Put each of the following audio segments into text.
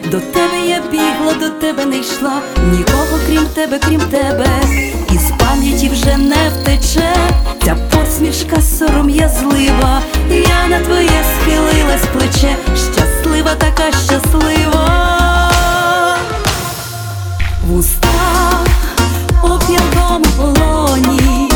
До тебе я бігла, до тебе не йшла, нікого крім тебе, із пам'яті вже не втече ця посмішка сором'язлива. Я на твоє схилилась плече, щаслива, така щаслива. В устах у п'янкому полоні,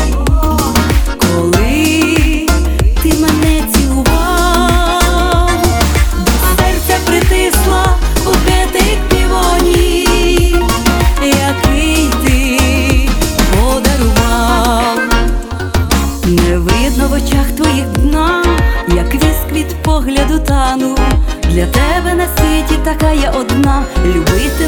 коли ти мене цілував, до серця притисла букетик півоній, який ти подарував. Не видно в очах твоїх дна, як віск від погляду тану. Для тебе на світі така я одна, любити